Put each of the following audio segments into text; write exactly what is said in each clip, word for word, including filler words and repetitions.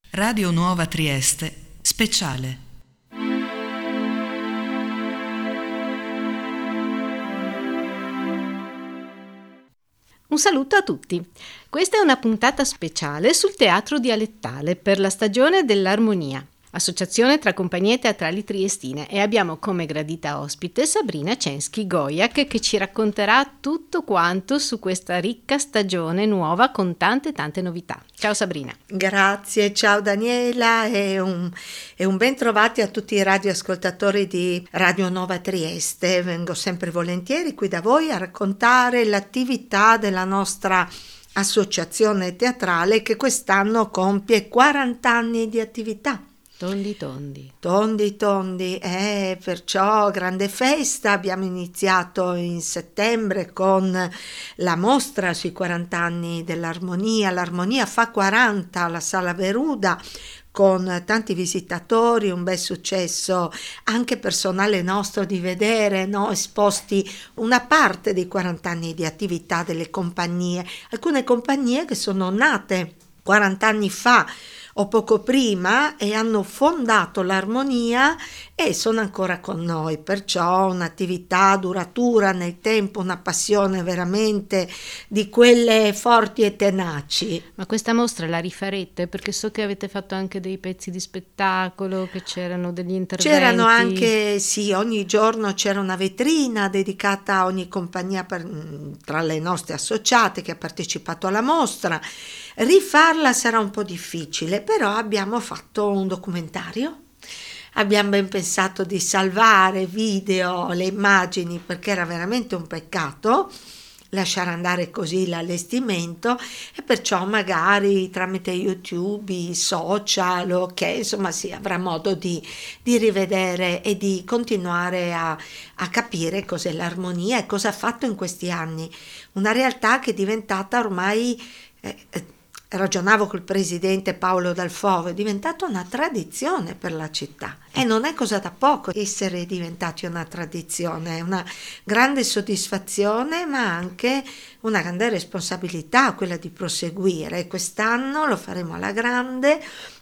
Radio Nuova Trieste, speciale. Un saluto a tutti. Questa è una puntata speciale sul teatro dialettale per la stagione dell'Armonia, associazione tra compagnie teatrali triestine, e abbiamo come gradita ospite Sabrina Censky-Goiak che ci racconterà tutto quanto su questa ricca stagione nuova con tante tante novità. Ciao Sabrina. Grazie, ciao Daniela e un, e un ben trovati a tutti i radioascoltatori di Radio Nuova Trieste. Vengo sempre volentieri qui da voi a raccontare l'attività della nostra associazione teatrale che quest'anno compie quaranta anni di attività. Tondi tondi. Tondi tondi, eh, perciò grande festa. Abbiamo iniziato in settembre con la mostra sui quaranta anni dell'Armonia. L'Armonia fa quaranta alla Sala Veruda, con tanti visitatori, un bel successo anche personale nostro di vedere, no, esposti una parte dei quaranta anni di attività delle compagnie, alcune compagnie che sono nate quaranta anni fa o poco prima e hanno fondato l'Armonia e sono ancora con noi, perciò un'attività duratura nel tempo, una passione veramente di quelle forti e tenaci. Ma questa mostra la rifarete? Perché so che avete fatto anche dei pezzi di spettacolo, che c'erano degli interventi. C'erano anche, sì, ogni giorno c'era una vetrina dedicata a ogni compagnia per, tra le nostre associate che ha partecipato alla mostra. Rifarla sarà un po' difficile, però abbiamo fatto un documentario. Abbiamo ben pensato di salvare video, le immagini, perché era veramente un peccato lasciare andare così l'allestimento, e perciò magari tramite YouTube, i social, ok, insomma si avrà modo di, di rivedere e di continuare a, a capire cos'è l'Armonia e cosa ha fatto in questi anni. Una realtà che è diventata ormai... Eh, Ragionavo col presidente Paolo Dal Fovo, è diventata una tradizione per la città e non è cosa da poco essere diventati una tradizione, è una grande soddisfazione ma anche una grande responsabilità quella di proseguire. Quest'anno lo faremo alla grande.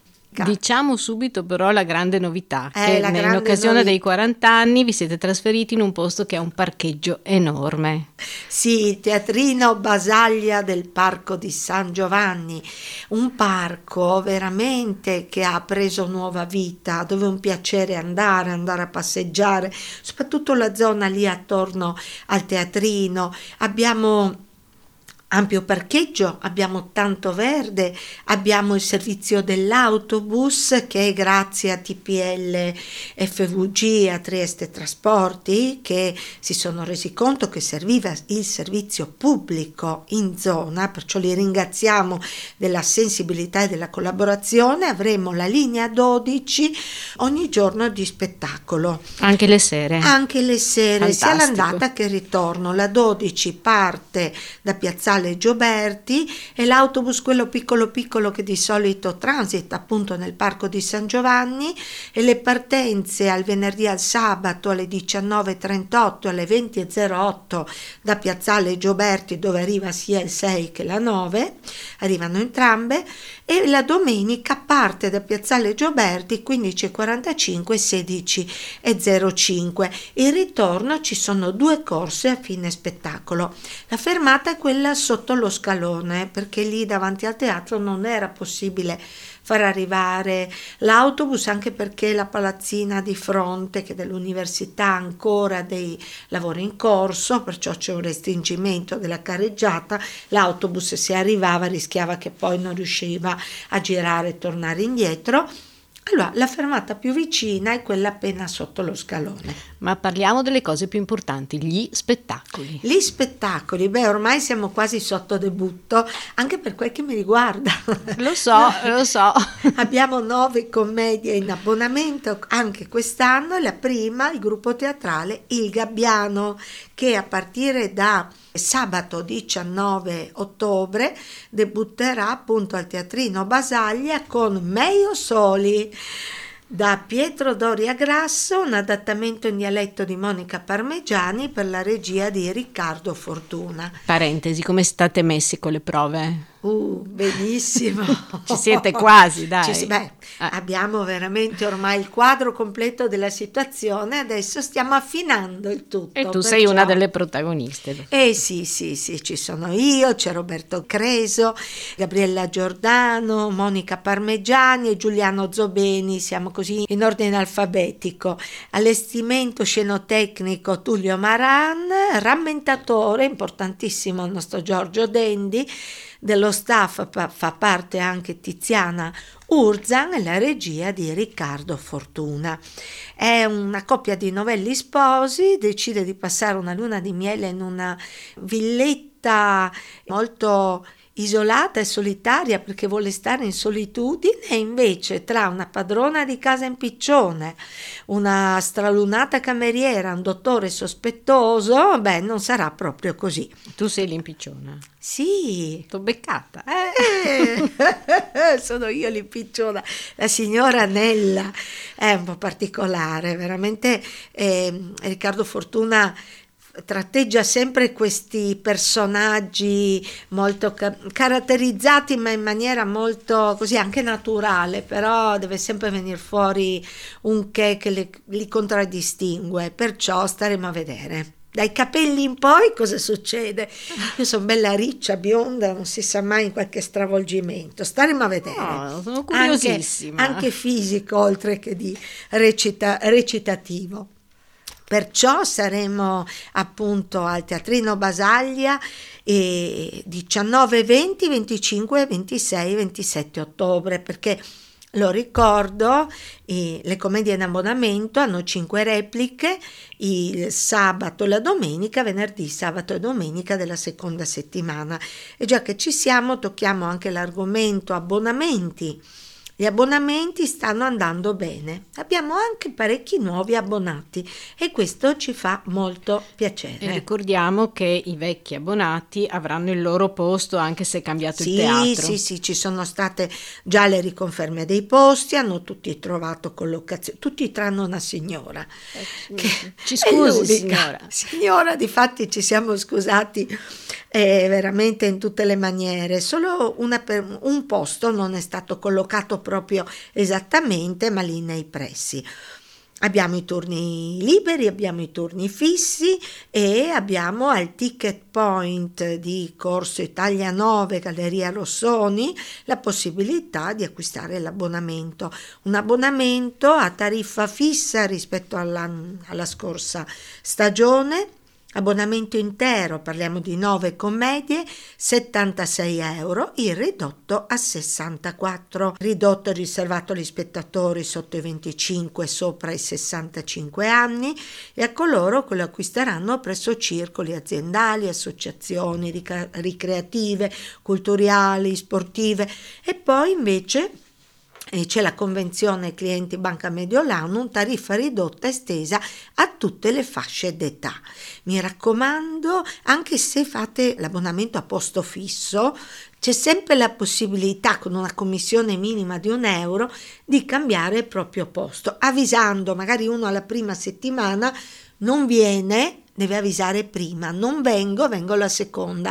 Diciamo subito però la grande novità, eh, che la in grande occasione novità. dei quaranta anni vi siete trasferiti in un posto che ha un parcheggio enorme. Sì, Teatrino Basaglia del Parco di San Giovanni, un parco veramente che ha preso nuova vita, dove è un piacere andare, andare a passeggiare, soprattutto la zona lì attorno al teatrino. Abbiamo ampio parcheggio, abbiamo tanto verde, abbiamo il servizio dell'autobus che grazie a T P L F V G, a Trieste Trasporti, che si sono resi conto che serviva il servizio pubblico in zona, perciò li ringraziamo della sensibilità e della collaborazione. Avremo la linea dodici ogni giorno di spettacolo. Anche le sere. Anche le sere, Fantastico. sia l'andata che il ritorno. La dodici parte da Piazzale Gioberti e l'autobus, quello piccolo piccolo che di solito transita appunto nel Parco di San Giovanni, e le partenze al venerdì al sabato alle diciannove e trentotto e alle venti e zero otto da Piazzale Gioberti, dove arriva sia il sei che la nove, arrivano entrambe, e la domenica parte da Piazzale Gioberti quindici e quarantacinque e sedici e zero cinque. Il ritorno ci sono due corse a fine spettacolo. La fermata è quella sotto lo scalone, perché lì davanti al teatro non era possibile far arrivare l'autobus, anche perché la palazzina di fronte, che dell'università ha ancora dei lavori in corso, perciò c'è un restringimento della carreggiata. L'autobus, se arrivava, rischiava che poi non riusciva a girare e tornare indietro. Allora, la fermata più vicina è quella appena sotto lo scalone. Ma parliamo delle cose più importanti, gli spettacoli. Gli spettacoli, beh, ormai siamo quasi sotto debutto, anche per quel che mi riguarda. Lo so, lo so. Abbiamo nove commedie in abbonamento anche quest'anno. La prima, il gruppo teatrale Il Gabbiano, che a partire da sabato diciannove ottobre debutterà appunto al Teatrino Basaglia con Meio Soli, da Pietro Doria Grasso, un adattamento in dialetto di Monica Parmegiani per la regia di Riccardo Fortuna. Parentesi, come state messi con le prove? Uh, benissimo. Ci siete quasi, dai. Ci, beh, ah. Abbiamo veramente ormai il quadro completo della situazione, adesso stiamo affinando il tutto. E tu perciò... sei una delle protagoniste. Eh sì, sì, sì, ci sono io, c'è Roberto Creso, Gabriella Giordano, Monica Parmegiani e Giuliano Zobeni, siamo così in ordine alfabetico. Allestimento scenotecnico Tullio Maran, rammentatore, importantissimo il nostro Giorgio Dendi, dello staff fa parte anche Tiziana Urzan e la regia di Riccardo Fortuna. È una coppia di novelli sposi, decide di passare una luna di miele in una villetta molto isolata e solitaria perché vuole stare in solitudine, e invece tra una padrona di casa impiccione, una stralunata cameriera, un dottore sospettoso, beh, non sarà proprio così. Tu sei l'impicciona? Sì. T'ho beccata. Eh, sono io l'impicciona. La signora Nella è un po' particolare, veramente. eh, Riccardo Fortuna tratteggia sempre questi personaggi molto ca- caratterizzati, ma in maniera molto così anche naturale, però deve sempre venire fuori un che che le, li contraddistingue, perciò staremo a vedere. Dai capelli in poi cosa succede? Io sono bella riccia, bionda, non si sa mai in qualche stravolgimento. Staremo a vedere. Oh, sono curiosissima. Anche, anche fisico, oltre che di recita, recitativo. Perciò saremo appunto al Teatrino Basaglia e diciannove, venti, venticinque, ventisei, ventisette ottobre, perché lo ricordo, eh, le commedie in abbonamento hanno cinque repliche il sabato e la domenica, venerdì, sabato e domenica della seconda settimana. E già che ci siamo, tocchiamo anche l'argomento abbonamenti. Gli abbonamenti stanno andando bene, abbiamo anche parecchi nuovi abbonati e questo ci fa molto piacere. E ricordiamo che i vecchi abbonati avranno il loro posto anche se è cambiato sì, il teatro. Sì, sì, ci sono state già le riconferme dei posti, hanno tutti trovato collocazione, tutti tranne una signora. Eh, che ci scusi signora. Signora, difatti ci siamo scusati eh, veramente in tutte le maniere, solo una per, un posto non è stato collocato proprio esattamente, ma lì nei pressi. Abbiamo i turni liberi, abbiamo i turni fissi e abbiamo al ticket point di Corso Italia nove, Galleria Rossoni, la possibilità di acquistare l'abbonamento. Un abbonamento a tariffa fissa rispetto alla, alla scorsa stagione. Abbonamento intero, parliamo di nove commedie, settantasei euro, il ridotto a sessantaquattro. Ridotto riservato agli spettatori sotto i venticinque e sopra i sessantacinque anni e a coloro che lo acquisteranno presso circoli aziendali, associazioni ric- ricreative, culturali, sportive. E poi invece e c'è la convenzione clienti Banca Mediolanum, tariffa ridotta estesa a tutte le fasce d'età. Mi raccomando, anche se fate l'abbonamento a posto fisso, c'è sempre la possibilità, con una commissione minima di un euro, di cambiare il proprio posto, avvisando magari uno alla prima settimana non viene, deve avvisare prima, non vengo, vengo alla seconda.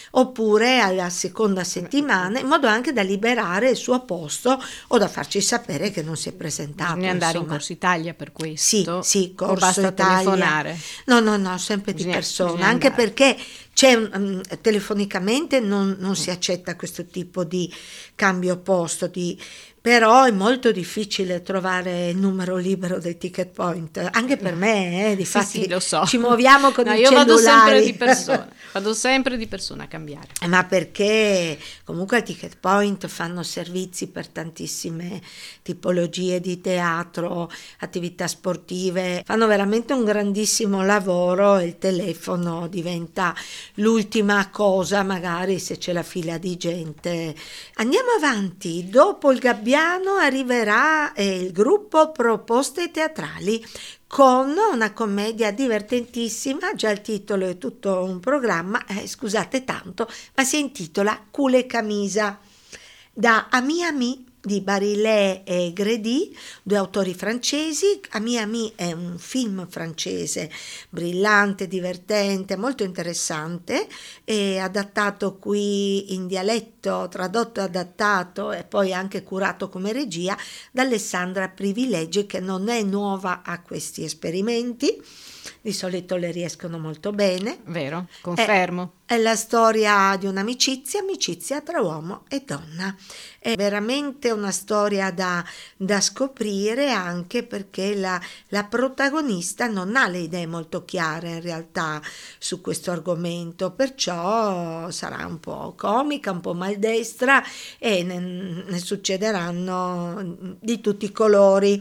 Oppure alla seconda settimana, in modo anche da liberare il suo posto o da farci sapere che non si è presentato. Bisogna andare insomma. in Corso Italia per questo? Sì, sì, Corso o basta Italia. telefonare? No, no, no, sempre Bisogna, di persona, bisogna anche andare. perché c'è um, telefonicamente non, non si accetta questo tipo di cambio posto, di, però è molto difficile trovare il numero libero del ticket point, anche per me, eh, difatti sì, sì, lo so. ci muoviamo con no, i io cellulari. vado sempre di persona, vado sempre di persona a cambiare. Ma perché comunque al ticket point fanno servizi per tantissime tipologie di teatro, attività sportive, fanno veramente un grandissimo lavoro e il telefono diventa l'ultima cosa, magari se c'è la fila di gente. Andiamo avanti, dopo il Gabbiano arriverà eh, il gruppo Proposte Teatrali con una commedia divertentissima, già il titolo è tutto un programma, eh, scusate tanto, ma si intitola Cule Camisa, da Ami Ami di Barillet e Grédy, due autori francesi. Ami Ami è un film francese brillante, divertente, molto interessante, e adattato qui in dialetto, tradotto e adattato e poi anche curato come regia da Alessandra Privilegi, che non è nuova a questi esperimenti, di solito le riescono molto bene. Vero, confermo. È, è la storia di un'amicizia, amicizia tra uomo e donna. È veramente una storia da, da scoprire, anche perché la, la protagonista non ha le idee molto chiare in realtà su questo argomento, perciò sarà un po' comica, un po' maldestra, e ne, ne succederanno di tutti i colori.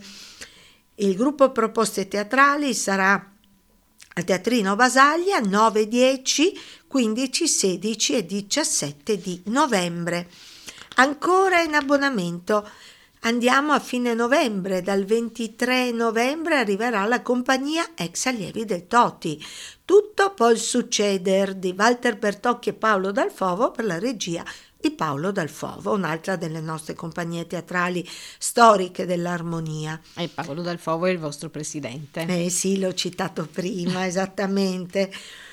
Il gruppo Proposte Teatrali sarà al Teatrino Basaglia nove, dieci, quindici, sedici e diciassette di novembre. Ancora in abbonamento. Andiamo a fine novembre, dal ventitré novembre arriverà la compagnia Ex Allievi del Toti. Tutto può succeder di Walter Bertocchi e Paolo Dal Fovo, per la regia di Paolo Dal Fovo, un'altra delle nostre compagnie teatrali storiche dell'armonia. E Paolo Dal Fovo è il vostro presidente. Eh sì, l'ho citato prima, esattamente.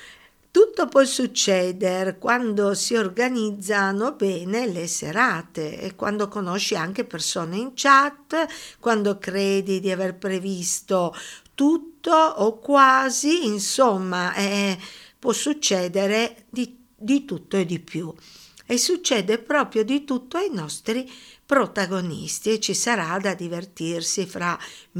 Tutto può succedere quando si organizzano bene le serate e quando conosci anche persone in chat, quando credi di aver previsto tutto o quasi, insomma, eh, può succedere di, di tutto e di più. E succede proprio di tutto ai nostri protagonisti, e ci sarà da divertirsi fra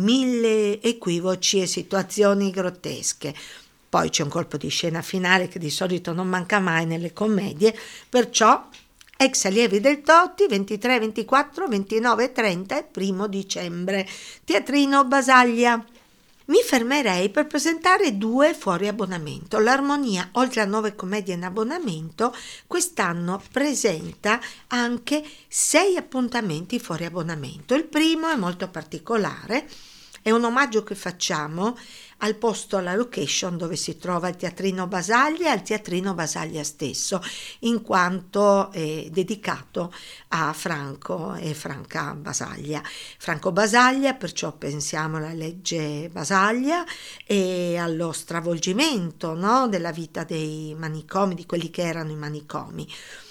mille equivoci e situazioni grottesche. Poi c'è un colpo di scena finale che di solito non manca mai nelle commedie, perciò Ex Allievi del Toti ventitré, ventiquattro, ventinove e trenta e primo dicembre, Teatrino Basaglia. Mi fermerei per presentare due fuori abbonamento. L'Armonia, oltre a nove commedie in abbonamento, quest'anno presenta anche sei appuntamenti fuori abbonamento. Il primo è molto particolare, è un omaggio che facciamo al posto, alla location dove si trova il Teatrino Basaglia, al Teatrino Basaglia stesso, in quanto è dedicato a Franco e Franca Basaglia. Franco Basaglia, perciò pensiamo alla legge Basaglia e allo stravolgimento, no, della vita dei manicomi, di quelli che erano i manicomi.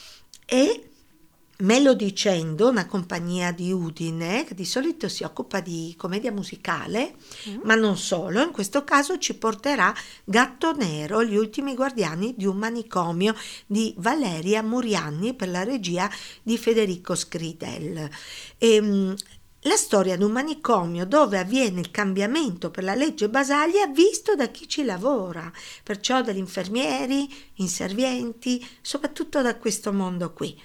E Me lo dicendo, una compagnia di Udine che di solito si occupa di commedia musicale, mm. ma non solo, in questo caso ci porterà Gatto Nero, gli ultimi guardiani di un manicomio, di Valeria Murianni, per la regia di Federico Scridel. E, la storia di un manicomio dove avviene il cambiamento per la legge Basaglia visto da chi ci lavora, perciò dagli infermieri, inservienti, soprattutto da questo mondo qui.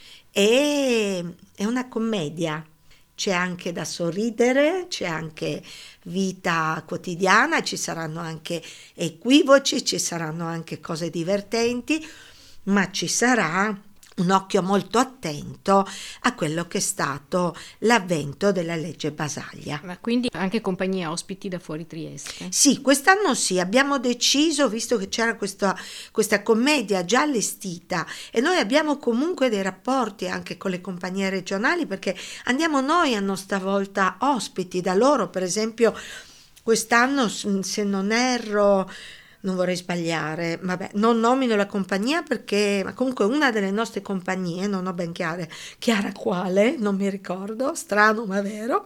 E è una commedia, c'è anche da sorridere, c'è anche vita quotidiana, ci saranno anche equivoci, ci saranno anche cose divertenti, ma ci sarà un occhio molto attento a quello che è stato l'avvento della legge Basaglia. Ma quindi anche compagnia ospiti da fuori Trieste? Sì, quest'anno sì, abbiamo deciso, visto che c'era questa, questa commedia già allestita, e noi abbiamo comunque dei rapporti anche con le compagnie regionali, perché andiamo noi a nostra volta ospiti da loro. Per esempio quest'anno, se non erro, non vorrei sbagliare, vabbè, non nomino la compagnia perché, ma comunque una delle nostre compagnie, non ho ben chiare, chiara quale, non mi ricordo, strano ma vero,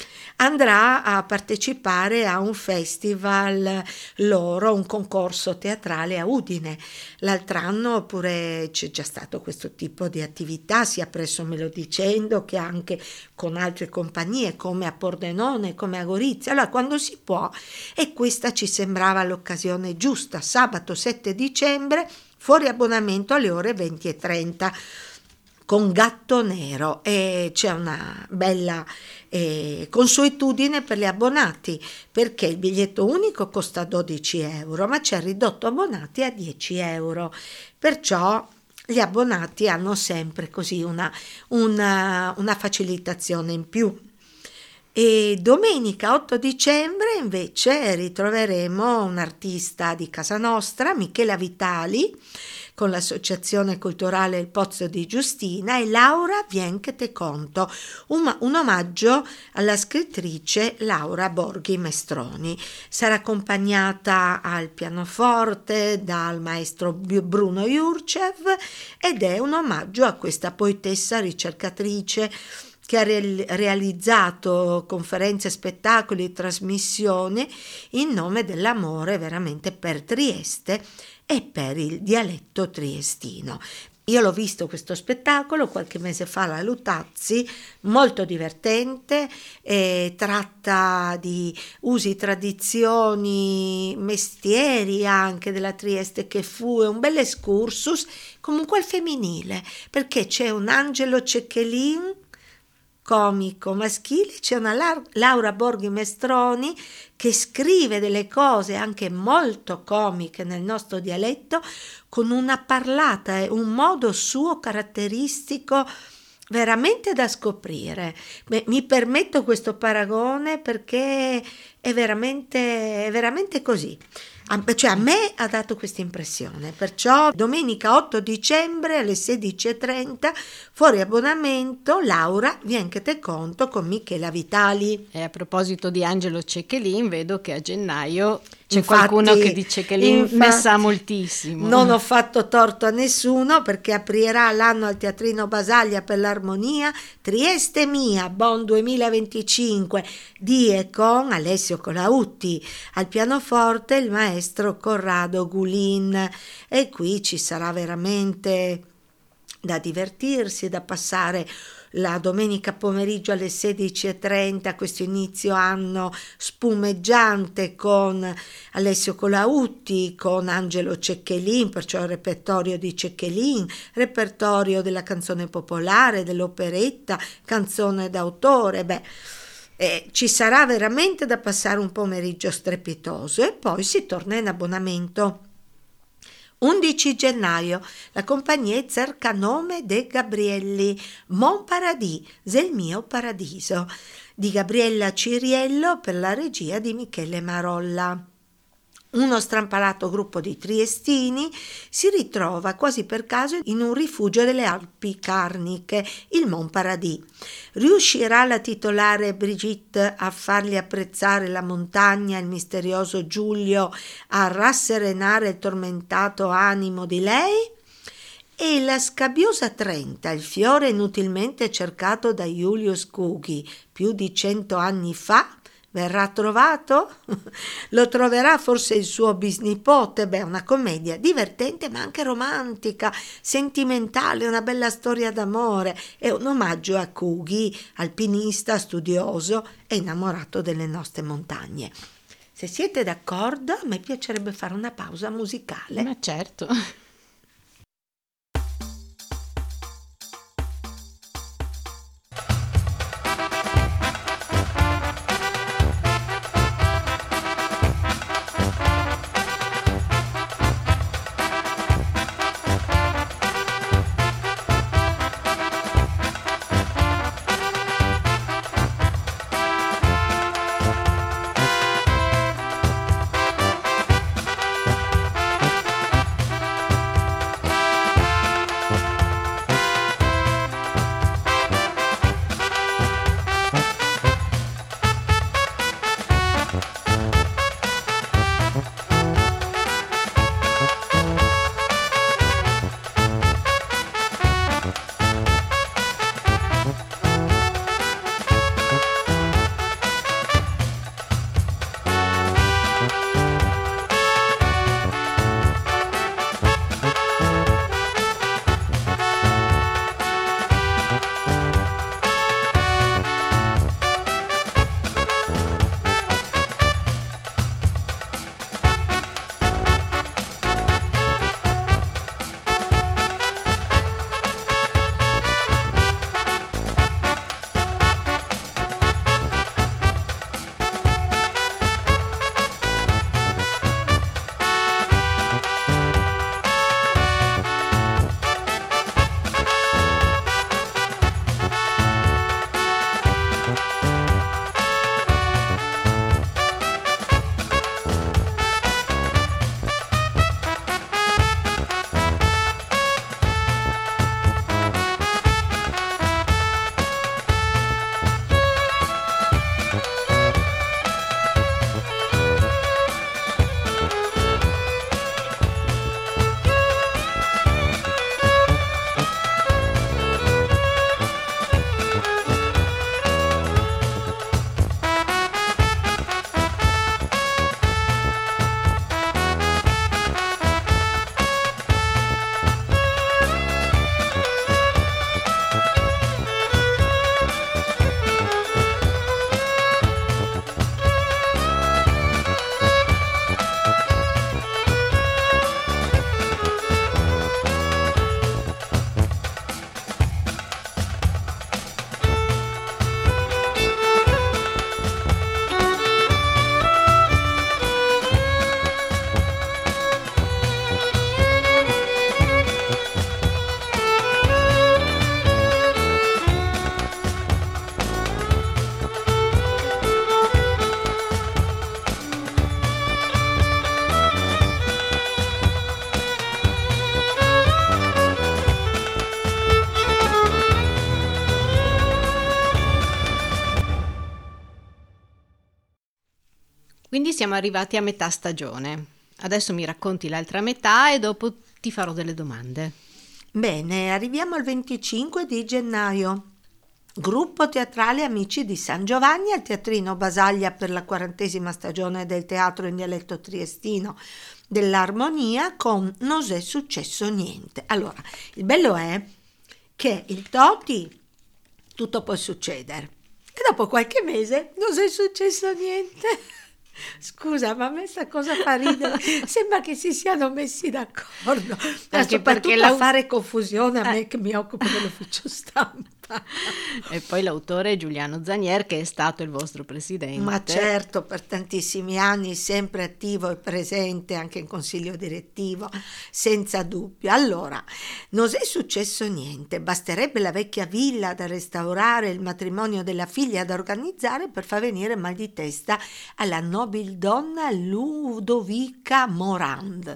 andrà a partecipare a un festival loro, un concorso teatrale a Udine. L'altro anno pure c'è già stato questo tipo di attività, sia presso Me lo dicendo che anche con altre compagnie come a Pordenone, come a Gorizia. Allora, quando si può, e questa ci sembrava l'occasione giusta, sabato sette dicembre, fuori abbonamento alle ore venti e trenta. Con Gatto Nero, e c'è una bella eh, consuetudine per gli abbonati, perché il biglietto unico costa dodici euro, ma c'è ridotto abbonati a dieci euro, perciò gli abbonati hanno sempre così una, una, una facilitazione in più. E domenica otto dicembre invece ritroveremo un artista di casa nostra, Michela Vitali, con l'Associazione Culturale Il Pozzo di Giustina, e Laura vien che te conto, un, un omaggio alla scrittrice Laura Borghi Mestroni. Sarà accompagnata al pianoforte dal maestro Bruno Jurcev ed è un omaggio a questa poetessa ricercatrice che ha re- realizzato conferenze, spettacoli e trasmissioni in nome dell'amore veramente per Trieste e per il dialetto triestino. Io l'ho visto questo spettacolo qualche mese fa alla Lutazzi, molto divertente, e tratta di usi, tradizioni, mestieri anche della Trieste che fu, è un bel excursus, comunque al femminile, perché c'è un Angelo Cecchelin, comico maschile, c'è una La- Laura Borghi Mestroni che scrive delle cose anche molto comiche nel nostro dialetto, con una parlata e un modo suo caratteristico veramente da scoprire. Beh, mi permetto questo paragone perché è veramente, è veramente così. A, cioè a me ha dato questa impressione, perciò domenica otto dicembre alle sedici e trenta, fuori abbonamento, Laura vien che te conto con Michela Vitali. E a proposito di Angelo Cecchelin, vedo che a gennaio c'è Infatti, qualcuno che di Cecchelin infatti, ne sa moltissimo. Non ho fatto torto a nessuno, perché aprirà l'anno al Teatrino Basaglia per l'Armonia Trieste Mia, Bon duemilaventicinque, di e con Alessio Colautti, al pianoforte il maestro Corrado Gulin, e qui ci sarà veramente da divertirsi, da passare la domenica pomeriggio alle sedici e trenta, questo inizio anno spumeggiante con Alessio Colautti, con Angelo Cecchelin, perciò il repertorio di Cecchelin, repertorio della canzone popolare, dell'operetta, canzone d'autore. Beh, eh, ci sarà veramente da passare un pomeriggio strepitoso, e poi si torna in abbonamento. undici gennaio, la compagnia Cercanome de Gabrielli, Mon Paradis, del mio paradiso, di Gabriella Ciriello per la regia di Michele Marolla. Uno strampalato gruppo di triestini si ritrova quasi per caso in un rifugio delle Alpi Carniche, il Mon Paradis. Riuscirà la titolare Brigitte a fargli apprezzare la montagna e il misterioso Giulio a rasserenare il tormentato animo di lei? E la scabbiosa Trenta, il fiore inutilmente cercato da Julius Cughi più di cento anni fa, verrà trovato? Lo troverà forse il suo bisnipote? Beh, una commedia divertente ma anche romantica, sentimentale, una bella storia d'amore, e un omaggio a Cughi, alpinista, studioso e innamorato delle nostre montagne. Se siete d'accordo, a me piacerebbe fare una pausa musicale. Ma certo. Quindi siamo arrivati a metà stagione. Adesso mi racconti l'altra metà e dopo ti farò delle domande. Bene, arriviamo al venticinque di gennaio. Gruppo teatrale Amici di San Giovanni al Teatrino Basaglia per la quarantesima stagione del teatro in dialetto triestino dell'Armonia con Non è successo niente. Allora, il bello è che il Toti tutto può succedere e dopo qualche mese non è successo niente. Scusa, ma a me sta cosa fa ridere, sembra che si siano messi d'accordo, anche perché la... a fare confusione a me che mi occupo dell'ufficio stampa. E poi l'autore è Giuliano Zanier, che è stato il vostro presidente. Ma certo, per tantissimi anni, sempre attivo e presente anche in consiglio direttivo, senza dubbio. Allora, non è successo niente, basterebbe la vecchia villa da restaurare, il matrimonio della figlia da organizzare per far venire mal di testa alla nobil donna Ludovica Morand.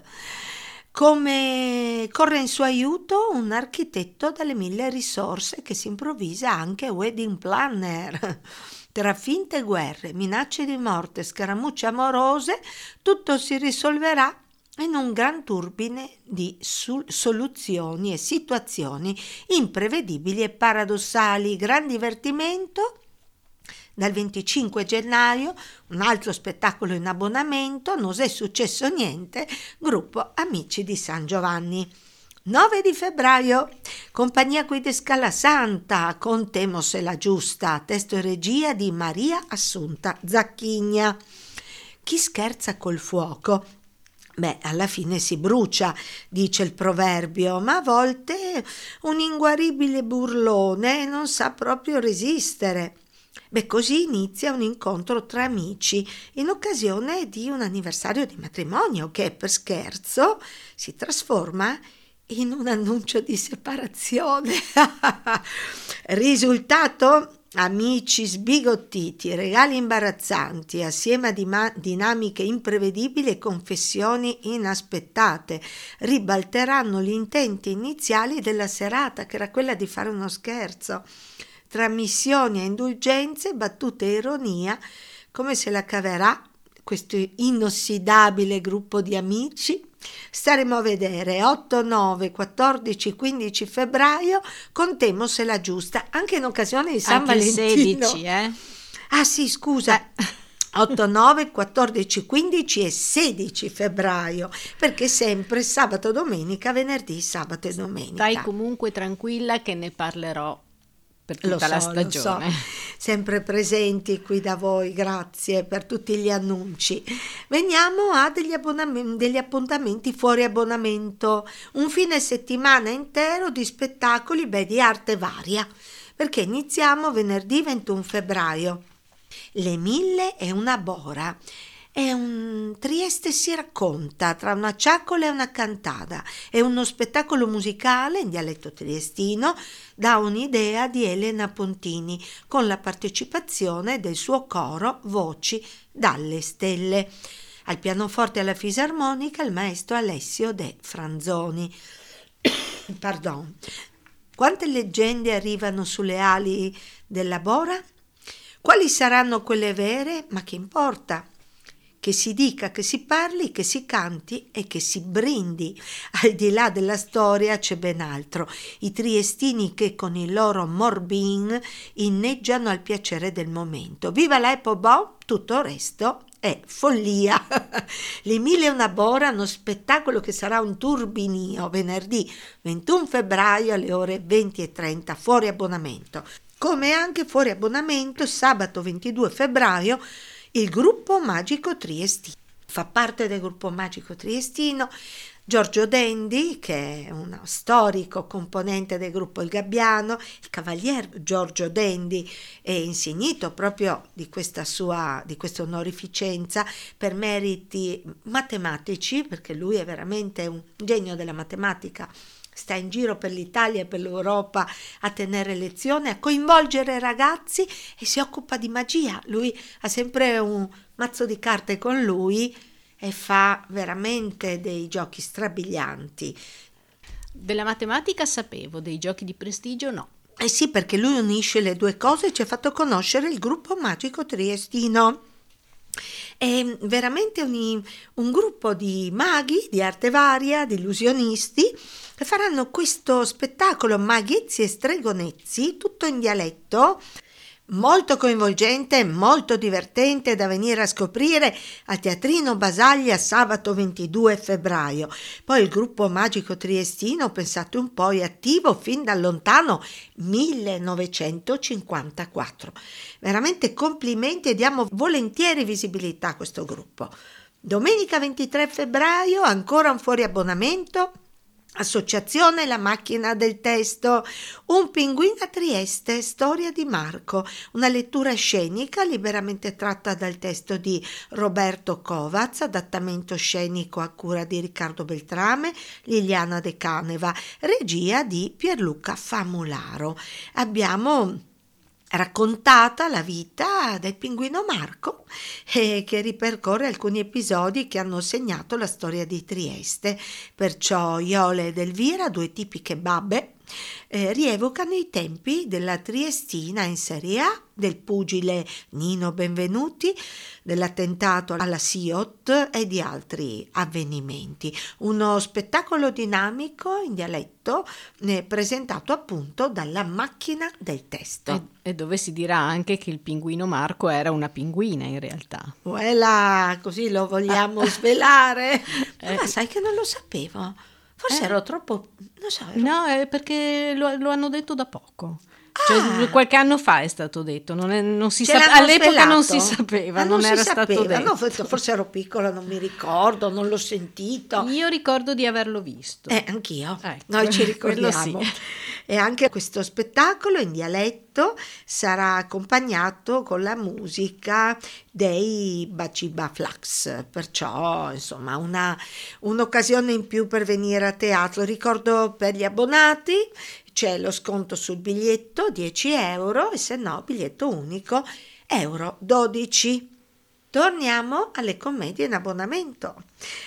Come corre in suo aiuto un architetto dalle mille risorse che si improvvisa anche wedding planner. Tra finte guerre, minacce di morte, scaramucce amorose, tutto si risolverà in un gran turbine di sul- soluzioni e situazioni imprevedibili e paradossali. Gran divertimento. Dal venticinque gennaio un altro spettacolo in abbonamento, Non è successo niente, gruppo Amici di San Giovanni. nove di febbraio, compagnia Guide Scala Santa con Temo se la giusta, testo e regia di Maria Assunta Zacchigna. Chi scherza col fuoco? Beh, alla fine si brucia, dice il proverbio, ma a volte un inguaribile burlone non sa proprio resistere. Beh, così inizia un incontro tra amici in occasione di un anniversario di matrimonio che per scherzo si trasforma in un annuncio di separazione. Risultato? Amici sbigottiti, regali imbarazzanti, assieme a dima- dinamiche imprevedibili e confessioni inaspettate, ribalteranno gli intenti iniziali della serata, che era quella di fare uno scherzo. Tra missioni e indulgenze, battute e ironia, come se la caverà questo inossidabile gruppo di amici? Staremo a vedere otto, nove, quattordici, quindici febbraio con Temo se la giusta, anche in occasione di San anche Valentino. sedici, eh? Ah sì, scusa. Eh. otto, nove, quattordici, quindici e sedici febbraio, perché sempre sabato, domenica, venerdì, sabato e domenica. Stai comunque tranquilla che ne parlerò per tutta lo so, la stagione. Lo so. Sempre presenti qui da voi, grazie per tutti gli annunci. Veniamo a degli, abbonamenti, degli appuntamenti fuori abbonamento, un fine settimana intero di spettacoli, beh, di arte varia, perché iniziamo venerdì ventuno febbraio. Le mille e una bora. È un Trieste si racconta tra una ciaccola e una cantata. È uno spettacolo musicale in dialetto triestino da un'idea di Elena Pontini con la partecipazione del suo coro Voci dalle Stelle. Al pianoforte e alla fisarmonica il maestro Alessio De Franzoni. Pardon. Quante leggende arrivano sulle ali della bora? Quali saranno quelle vere? Ma che importa? Che si dica, che si parli, che si canti e che si brindi. Al di là della storia c'è ben altro. I triestini che con il loro morbin inneggiano al piacere del momento. Viva la Epobò, tutto il resto è follia. Le mille e una bora, uno spettacolo che sarà un turbinio venerdì ventuno febbraio alle ore venti e trenta, fuori abbonamento. Come anche fuori abbonamento sabato ventidue febbraio il gruppo magico triestino. Fa parte del gruppo magico triestino Giorgio Dendi, che è uno storico componente del gruppo Il Gabbiano. Il cavalier Giorgio Dendi è insignito proprio di questa sua di questa onorificenza per meriti matematici, perché lui è veramente un genio della matematica. Sta in giro per l'Italia e per l'Europa a tenere lezioni, a coinvolgere ragazzi e si occupa di magia. Lui ha sempre un mazzo di carte con lui e fa veramente dei giochi strabilianti. Della matematica sapevo, dei giochi di prestigio no. Eh sì, perché lui unisce le due cose e ci ha fatto conoscere il gruppo magico triestino. È veramente un, un gruppo di maghi di arte varia, di illusionisti, che faranno questo spettacolo Maghezzi e Stregonezzi, tutto in dialetto, molto coinvolgente, molto divertente, da venire a scoprire al Teatrino Basaglia sabato ventidue febbraio. Poi il gruppo magico triestino, pensate un po', è attivo fin dal lontano millenovecentocinquantaquattro. Veramente complimenti e diamo volentieri visibilità a questo gruppo. Domenica ventitré febbraio, ancora un fuori abbonamento. Associazione La Macchina del Testo, un pinguino a Trieste, storia di Marco, una lettura scenica liberamente tratta dal testo di Roberto Kovacs, adattamento scenico a cura di Riccardo Beltrame, Liliana De Caneva, regia di Pierluca Famularo. Abbiamo raccontata la vita del pinguino Marco, eh, che ripercorre alcuni episodi che hanno segnato la storia di Trieste. Perciò Iole ed Elvira, due tipiche babbe, eh, rievocano i tempi della Triestina in Serie A, del pugile Nino Benvenuti, dell'attentato alla SIOT e di altri avvenimenti. Uno spettacolo dinamico in dialetto eh, presentato appunto dalla Macchina del Testo. E, e dove si dirà anche che il pinguino Marco era una pinguina in realtà. Uela, così lo vogliamo svelare? Eh. Ma sai che non lo sapevo. Forse eh. ero troppo... non so. Ero... No, è perché lo, lo hanno detto da poco. Cioè, ah. qualche anno fa è stato detto, non è, non si sap- all'epoca svelato. Non si sapeva, ah, non, non era si stato sapeva. detto. No, forse ero piccola, non mi ricordo, non l'ho sentito. Io ricordo di averlo visto. Eh, anch'io, ecco, noi ci ricordiamo. Sì. E anche questo spettacolo in dialetto sarà accompagnato con la musica dei Baciba Flax, perciò insomma una, un'occasione in più per venire a teatro. Ricordo per gli abbonati c'è lo sconto sul biglietto dieci euro e se no biglietto unico euro dodici. Torniamo alle commedie in abbonamento.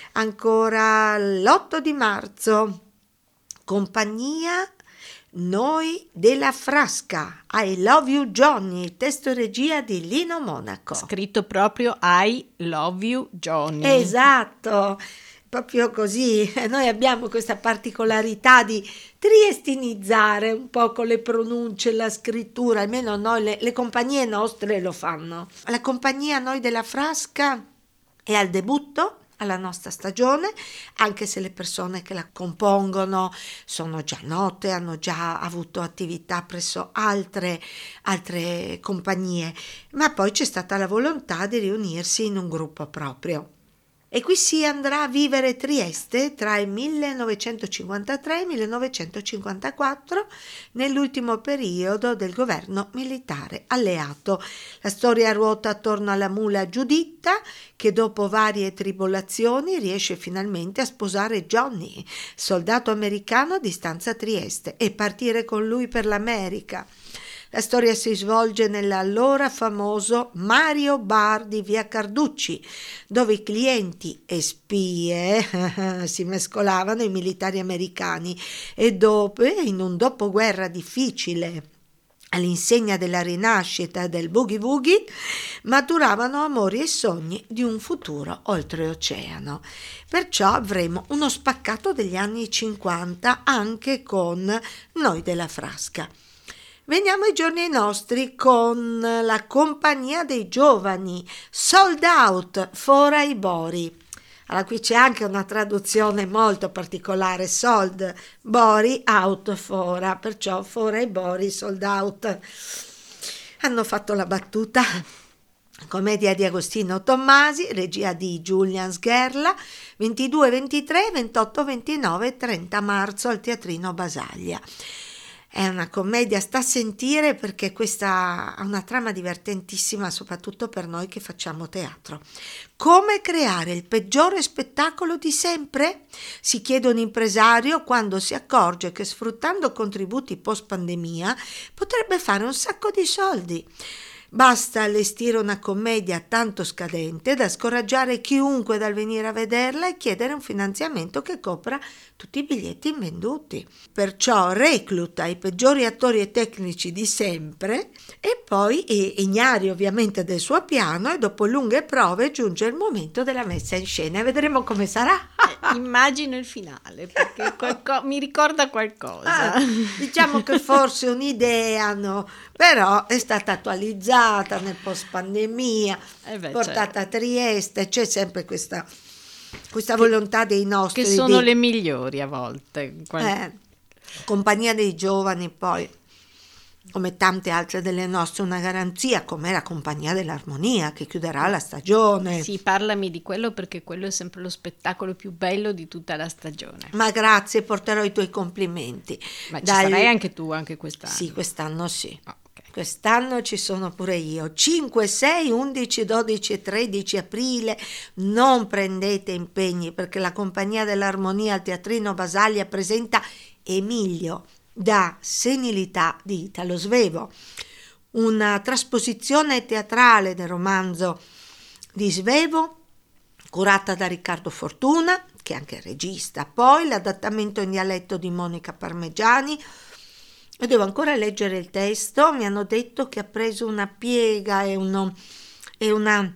Ancora l'otto di marzo, compagnia Noi della Frasca, I Love You Johnny, testo e regia di Lino Monaco. Scritto proprio I Love You Johnny. Esatto, proprio così. Noi abbiamo questa particolarità di triestinizzare un po' con le pronunce, la scrittura, almeno noi, le, le compagnie nostre lo fanno. La compagnia Noi della Frasca è al debutto, alla nostra stagione, anche se le persone che la compongono sono già note, hanno già avuto attività presso altre, altre compagnie, ma poi c'è stata la volontà di riunirsi in un gruppo proprio. E qui si andrà a vivere Trieste tra il millenovecentocinquantatré e il millenovecentocinquantaquattro, nell'ultimo periodo del governo militare alleato. La storia ruota attorno alla mula Giuditta, che dopo varie tribolazioni riesce finalmente a sposare Johnny, soldato americano a distanza a Trieste, e partire con lui per l'America. La storia si svolge nell'allora famoso Mario Bar di via Carducci, dove i clienti e spie si mescolavano ai militari americani e dove, in un dopoguerra difficile, all'insegna della rinascita e del boogie woogie, maturavano amori e sogni di un futuro oltreoceano. Perciò avremo uno spaccato degli anni cinquanta anche con Noi della Frasca. Veniamo ai giorni nostri con la compagnia dei giovani, Sold Out, Fora i Bori. Allora qui c'è anche una traduzione molto particolare, sold, bori, out, fora, perciò Fora i Bori, Sold Out. Hanno fatto la battuta. Commedia di Agostino Tommasi, regia di Giulian Sgherla, ventidue, ventitré, ventotto, ventinove e trenta marzo al Teatrino Basaglia. È una commedia, sta a sentire, perché questa ha una trama divertentissima, soprattutto per noi che facciamo teatro. Come creare il peggiore spettacolo di sempre? Si chiede un impresario quando si accorge che sfruttando contributi post pandemia potrebbe fare un sacco di soldi. Basta allestire una commedia tanto scadente da scoraggiare chiunque dal venire a vederla e chiedere un finanziamento che copra tutti i biglietti invenduti. Perciò recluta i peggiori attori e tecnici di sempre e poi, e, ignari ovviamente del suo piano, e dopo lunghe prove giunge il momento della messa in scena e vedremo come sarà. Eh, immagino il finale, perché qualco- mi ricorda qualcosa. Ah, diciamo che forse un'idea, no, però è stata attualizzata nel post pandemia, Eh beh, portata certo. a Trieste, c'è sempre questa, questa volontà dei nostri Che sono di, le migliori a volte. Qual- eh, compagnia dei giovani, poi come tante altre delle nostre, una garanzia, come la Compagnia dell'Armonia che chiuderà la stagione. Sì, parlami di quello, perché quello è sempre lo spettacolo più bello di tutta la stagione. Ma grazie, porterò i tuoi complimenti. Ma ci Dal- sarai anche tu, anche quest'anno? Sì, quest'anno sì. Ah, ok. Quest'anno ci sono pure io. cinque, sei, undici, dodici e tredici aprile. Non prendete impegni, perché la Compagnia dell'Armonia al Teatrino Basaglia presenta Emilio da Senilità di Italo Svevo, una trasposizione teatrale del romanzo di Svevo curata da Riccardo Fortuna, che è anche regista, poi l'adattamento in dialetto di Monica Parmegiani. E devo ancora leggere il testo. Mi hanno detto che ha preso una piega e, uno, e una,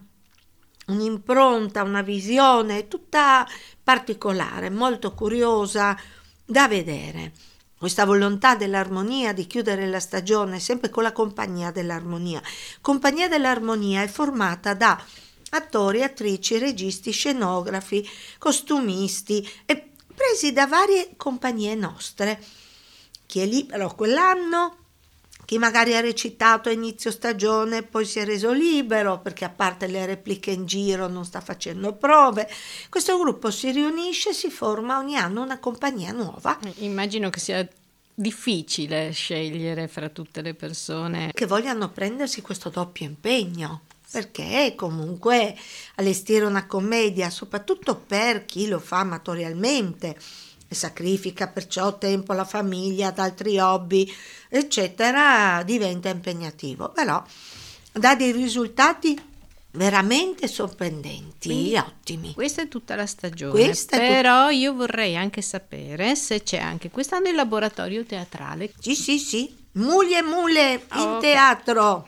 un'impronta, una visione tutta particolare, molto curiosa da vedere. Questa volontà dell'Armonia di chiudere la stagione sempre con la Compagnia dell'Armonia. Compagnia dell'Armonia è formata da attori, attrici, registi, scenografi, costumisti, e presi da varie compagnie nostre. Chi è libero quell'anno, chi magari ha recitato a inizio stagione e poi si è reso libero perché, a parte le repliche in giro, non sta facendo prove. Questo gruppo si riunisce e si forma ogni anno una compagnia nuova. Immagino che sia difficile scegliere fra tutte le persone che vogliano prendersi questo doppio impegno, perché comunque allestire una commedia, soprattutto per chi lo fa amatorialmente e sacrifica perciò tempo alla famiglia, ad altri hobby, eccetera, diventa impegnativo, però dà dei risultati veramente sorprendenti. Quindi, ottimi. Questa è tutta la stagione. Questa è Però tut- io vorrei anche sapere se c'è anche quest'anno il laboratorio teatrale. Sì, sì, sì. Muli e mule in Ok. teatro.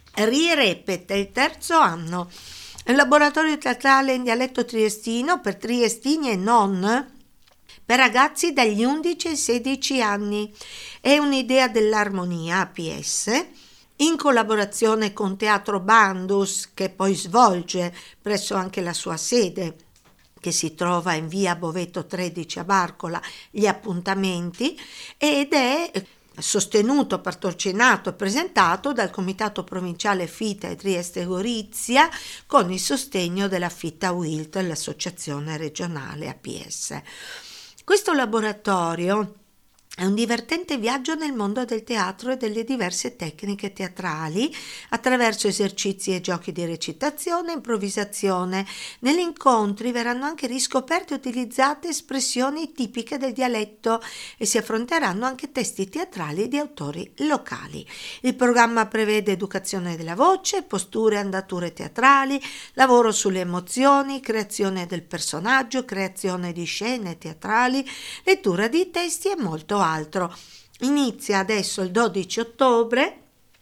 Rirepete il terzo anno. È un laboratorio teatrale in dialetto triestino per triestini e non, per ragazzi dagli undici ai sedici anni. È un'idea dell'Armonia A P S in collaborazione con Teatro Bandus, che poi svolge presso anche la sua sede, che si trova in via Boveto tredici a Barcola, gli appuntamenti, ed è sostenuto, patrocinato e presentato dal Comitato Provinciale Fita e Trieste Gorizia, con il sostegno della Fita Wilt, l'associazione regionale A P S. Questo laboratorio è un divertente viaggio nel mondo del teatro e delle diverse tecniche teatrali, attraverso esercizi e giochi di recitazione e improvvisazione. Negli incontri verranno anche riscoperte e utilizzate espressioni tipiche del dialetto e si affronteranno anche testi teatrali di autori locali. Il programma prevede educazione della voce, posture e andature teatrali, lavoro sulle emozioni, creazione del personaggio, creazione di scene teatrali, lettura di testi e molto altro. altro. Inizia adesso il dodici ottobre,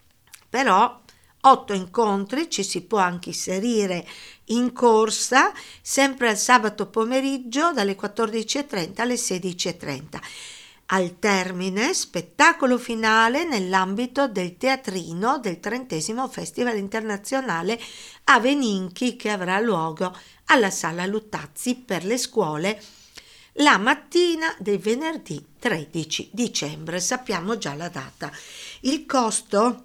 però otto incontri, ci si può anche inserire in corsa, sempre al sabato pomeriggio dalle quattordici e trenta alle sedici e trenta. Al termine, spettacolo finale nell'ambito del teatrino del trentesimo Festival Internazionale Aveninchi, che avrà luogo alla Sala Luttazzi per le scuole la mattina del venerdì tredici dicembre. Sappiamo già la data. Il costo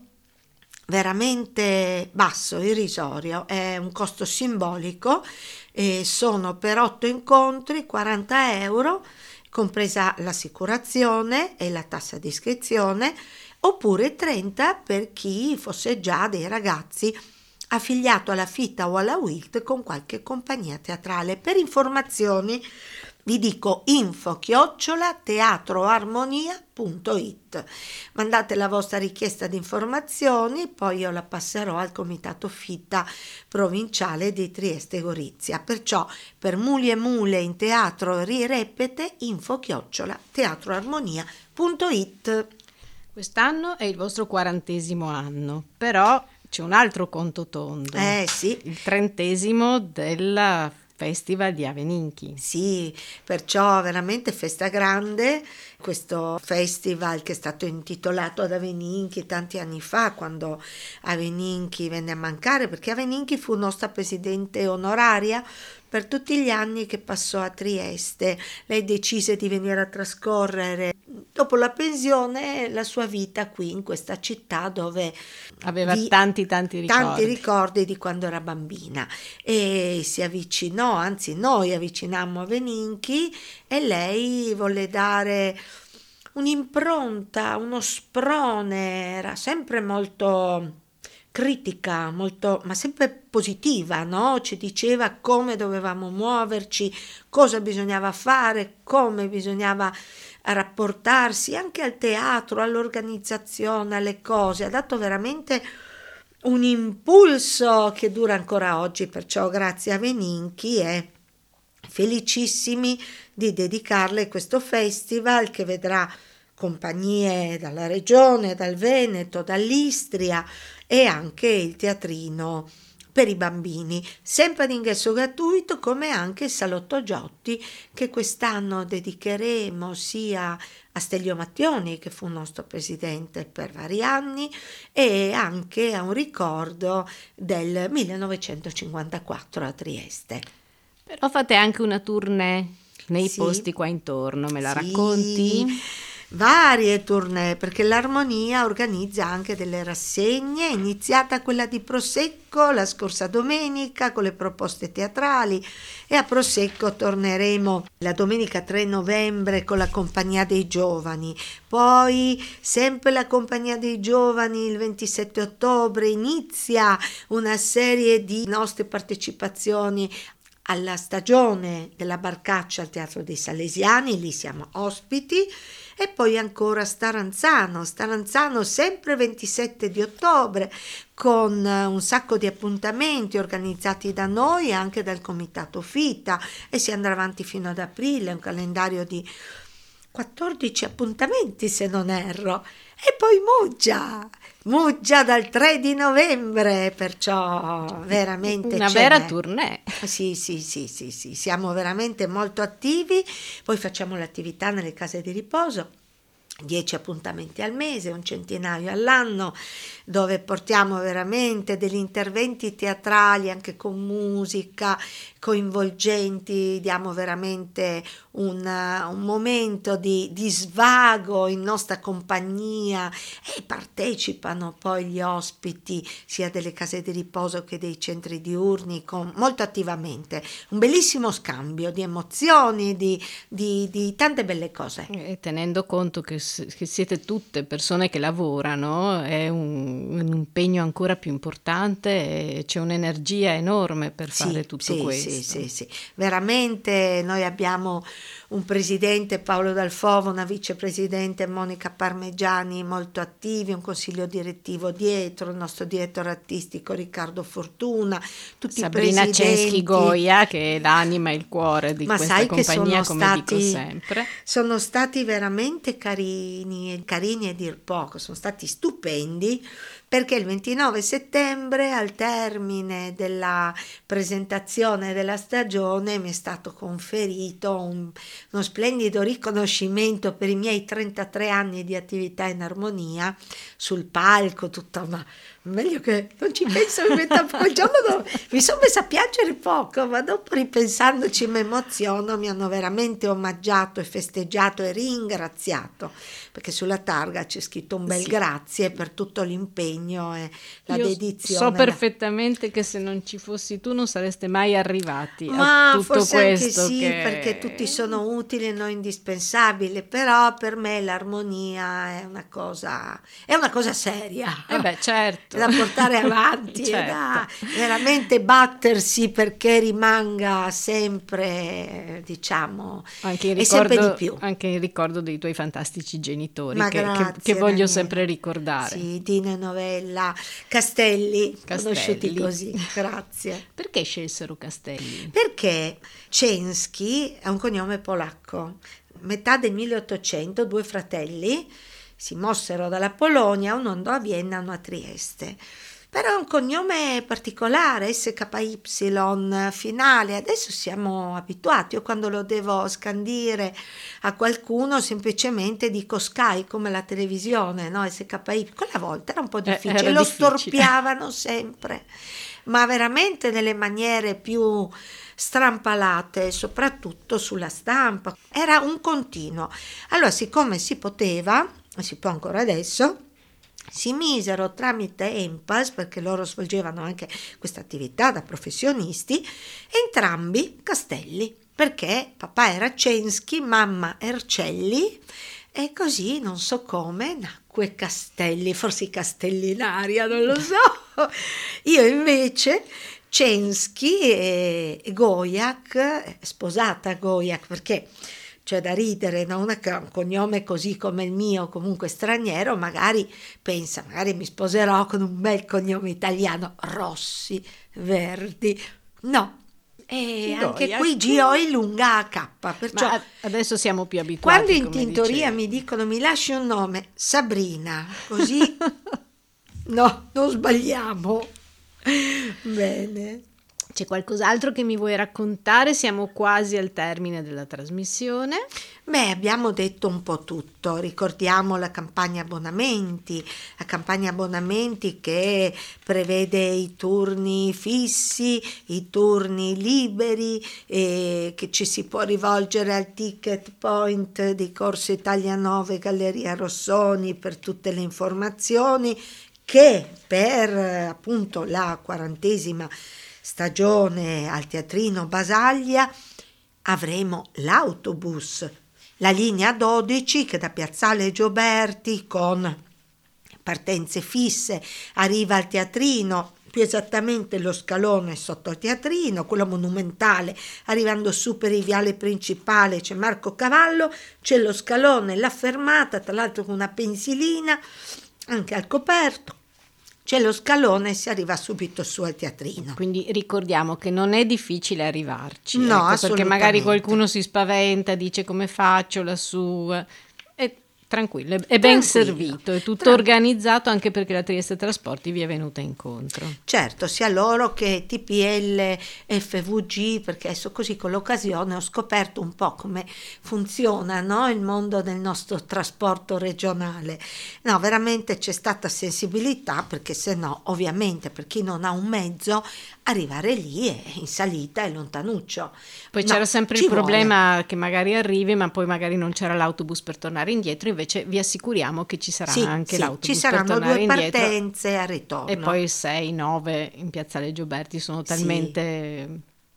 veramente basso, irrisorio, è un costo simbolico, e sono per otto incontri quaranta euro, compresa l'assicurazione e la tassa di iscrizione, oppure trenta per chi fosse già dei ragazzi affiliato alla Fita o alla Wilt con qualche compagnia teatrale. Per informazioni vi dico info chiocciola teatroarmonia punto it. Mandate la vostra richiesta di informazioni, poi io la passerò al comitato fitta provinciale di Trieste e Gorizia. Perciò per Muli e Mule in teatro rirepete info chiocciola teatroarmonia punto it. Quest'anno è il vostro quarantesimo anno, però c'è un altro conto tondo. Eh sì. Il trentesimo del Festival di Aveninchi. Sì, perciò veramente festa grande, questo festival che è stato intitolato ad Aveninchi tanti anni fa, quando Aveninchi venne a mancare, perché Aveninchi fu nostra presidente onoraria per tutti gli anni che passò a Trieste. Lei decise di venire a trascorrere dopo la pensione la sua vita qui in questa città dove aveva di, tanti tanti ricordi. tanti ricordi di quando era bambina, e si avvicinò, anzi noi avvicinammo a Aveninchi e lei volle dare un'impronta, uno sprone, era sempre molto critica, molto, ma sempre positiva, no? Ci diceva come dovevamo muoverci, cosa bisognava fare, come bisognava rapportarsi anche al teatro, all'organizzazione, alle cose. Ha dato veramente un impulso che dura ancora oggi, perciò grazie a Aveninchi e felicissimi di dedicarle questo festival che vedrà compagnie dalla regione, dal Veneto, dall'Istria e anche il teatrino per i bambini, sempre ad ingresso gratuito, come anche il Salotto Giotti che quest'anno dedicheremo sia a Stelio Mattioni, che fu nostro presidente per vari anni, e anche a un ricordo del millenovecentocinquantaquattro a Trieste. Però fate anche una tournée nei Sì. posti qua intorno, me la Sì. racconti? Varie tournée, perché l'Armonia organizza anche delle rassegne, è iniziata quella di Prosecco la scorsa domenica con le proposte teatrali, e a Prosecco torneremo la domenica tre novembre con la Compagnia dei Giovani, poi sempre la Compagnia dei Giovani il ventisette ottobre inizia una serie di nostre partecipazioni alla stagione della Barcaccia al Teatro dei Salesiani, lì siamo ospiti. E poi ancora Staranzano, Staranzano sempre ventisette di ottobre, con un sacco di appuntamenti organizzati da noi e anche dal Comitato Fita, e si andrà avanti fino ad aprile, un calendario di quattordici appuntamenti se non erro. E poi Muggia, Muggia dal tre di novembre, perciò veramente una c'è vera me. tournée. Sì, sì, sì, sì, sì, siamo veramente molto attivi, poi facciamo l'attività nelle case di riposo, dieci appuntamenti al mese, un centinaio all'anno, dove portiamo veramente degli interventi teatrali anche con musica, coinvolgenti, diamo veramente un, un momento di, di svago in nostra compagnia, e partecipano poi gli ospiti sia delle case di riposo che dei centri diurni con, molto attivamente, un bellissimo scambio di emozioni, di, di, di tante belle cose. E tenendo conto che, che siete tutte persone che lavorano, è un, un impegno ancora più importante e c'è un'energia enorme per Sì, fare tutto sì, questo. Sì, sì, sì. Veramente noi abbiamo un presidente Paolo Dalfovo, una vicepresidente Monica Parmegiani molto attivi, un consiglio direttivo dietro, il nostro direttore artistico Riccardo Fortuna, tutti Sabrina i presidenti. Ceschi Goia, che è l'anima e il cuore di Ma questa sai che compagnia, sono come stati, dico sempre. Sono stati veramente carini, carini a dir poco, sono stati stupendi, perché il ventinove settembre, al termine della presentazione della stagione, mi è stato conferito un, uno splendido riconoscimento per i miei trentatré anni di attività in Armonia, sul palco, tutta una... meglio che non ci penso, mi, metto, quel giorno no, mi sono messa a piangere poco, ma dopo ripensandoci mi emoziono, mi hanno veramente omaggiato e festeggiato e ringraziato, perché sulla targa c'è scritto un bel Sì. grazie per tutto l'impegno e la Io dedizione. so perfettamente che se non ci fossi tu non sareste mai arrivati Ma a tutto forse questo. anche sì, che... perché tutti sono utili e non indispensabili, però per me l'armonia è una cosa, è una cosa seria. Eh beh, certo. certo. da portare avanti, Certo. da veramente battersi perché rimanga sempre, diciamo, Anche in e sempre ricordo, di più. anche in ricordo dei tuoi fantastici genitori, Ma che, che- grazie, che voglio Daniela. sempre ricordare. Sì, Dino e Novella Castelli, Castelli. conosciuti così, grazie. Perché scelsero Castelli? Perché Censky è un cognome polacco. Metà del milleottocento due fratelli si mossero dalla Polonia, uno andò a Vienna, uno a Trieste. Però è un cognome particolare, S K Y finale, adesso siamo abituati. Io quando lo devo scandire a qualcuno semplicemente dico Sky, come la televisione, no? S K Y, quella volta era un po' Eh, difficile, era lo difficile. storpiavano sempre, ma veramente nelle maniere più strampalate, soprattutto sulla stampa. Era un continuo. Allora, siccome si poteva, e si può ancora adesso, si misero tramite Enpas, perché loro svolgevano anche questa attività da professionisti, entrambi Castelli, perché papà era Censky, mamma Ercelli, e così non so come nacque Castelli, forse i castelli in aria, non lo so. Io invece Censky e Gojak, sposata Gojak, perché c'è da ridere, no? Una, un cognome così come il mio, comunque straniero, magari pensa, magari mi sposerò con un bel cognome italiano, Rossi, Verdi, no. E Gojak. anche qui G O I lunga a K, perciò Ma adesso siamo più abituati. quando in come tintoria dicevi. mi dicono mi lasci un nome, Sabrina, così no, non sbagliamo. Bene. C'è qualcos'altro che mi vuoi raccontare? Siamo quasi al termine della trasmissione. Beh, abbiamo detto un po' tutto, ricordiamo la campagna abbonamenti, la campagna abbonamenti che prevede i turni fissi, i turni liberi, e che ci si può rivolgere al ticket point di Corso Italia nove Galleria Rossoni per tutte le informazioni, che per appunto la quarantesima stagione al Teatrino Basaglia avremo l'autobus, la linea dodici che da Piazzale Gioberti con partenze fisse arriva al Teatrino, più esattamente lo scalone sotto il Teatrino, quello monumentale, arrivando su per il viale principale c'è Marco Cavallo, c'è lo scalone, la fermata, tra l'altro con una pensilina anche al coperto. C'è lo scalone e si arriva subito su al Teatrino. Quindi ricordiamo che non è difficile arrivarci, No, ecco, perché assolutamente. magari qualcuno si spaventa, dice come faccio lassù. È tranquillo, è ben Tranquillo. servito, è tutto Tra- organizzato, anche perché la Trieste Trasporti vi è venuta incontro. Certo, sia loro che T P L, F V G, perché adesso così con l'occasione ho scoperto un po' come funziona, no, il mondo del nostro trasporto regionale. No, veramente c'è stata sensibilità, perché se no, ovviamente, per chi non ha un mezzo, arrivare lì è in salita, è lontanuccio. Poi No, c'era sempre ci il vuole. problema che magari arrivi, ma poi magari non c'era l'autobus per tornare indietro, invece vi assicuriamo che ci sarà Sì, anche sì, l'autobus ci per saranno tornare due indietro. partenze a ritorno. E poi sei, nove in Piazzale Gioberti sono Sì. talmente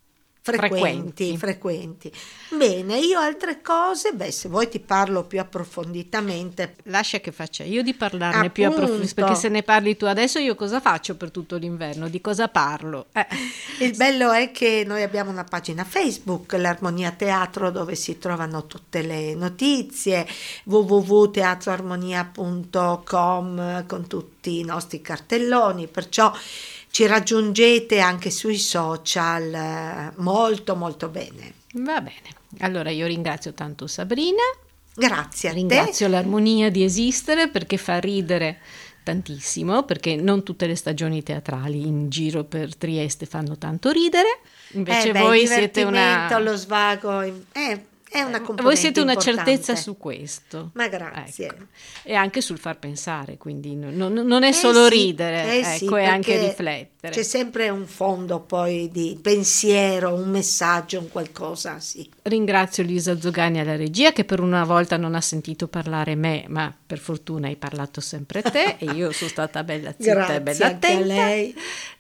frequenti, frequenti. frequenti. Bene, io altre cose, beh, se vuoi ti parlo più approfonditamente. Lascia che faccia io di parlarne più Appunto. approfonditamente, perché se ne parli tu adesso io cosa faccio per tutto l'inverno? Di cosa parlo? Eh. Il bello è che noi abbiamo una pagina Facebook, l'Armonia Teatro, dove si trovano tutte le notizie, w w w punto teatro armonia punto com con tutti i nostri cartelloni, perciò ci raggiungete anche sui social eh, molto molto bene. Va bene, allora io ringrazio tanto Sabrina, Grazie a te. ringrazio l'Armonia di esistere perché fa ridere tantissimo, perché non tutte le stagioni teatrali in giro per Trieste fanno tanto ridere, invece Eh beh, voi il siete una... divertimento, lo svago, eh, è una componente Voi siete una importante. certezza su questo. Ma grazie. Ecco. E anche sul far pensare, quindi non, non- non è solo Eh sì, ridere, eh ecco, sì, è anche perché riflettere. C'è sempre un fondo poi di pensiero, un messaggio, un qualcosa, sì. Ringrazio Lisa Zogani alla regia, che per una volta non ha sentito parlare me, ma per fortuna hai parlato sempre te e io sono stata bella zitta Grazie e bella anche a attenta. lei.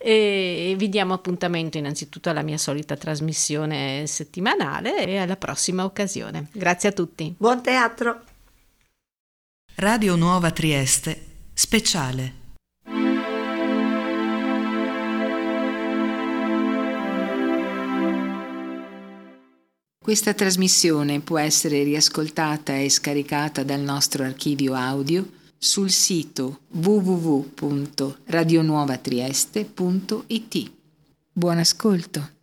E vi diamo appuntamento innanzitutto alla mia solita trasmissione settimanale e alla prossima occasione. Grazie a tutti. Buon teatro. Radio Nuova Trieste, speciale. Questa trasmissione può essere riascoltata e scaricata dal nostro archivio audio sul sito w w w punto radionuovatrieste punto i t. Buon ascolto.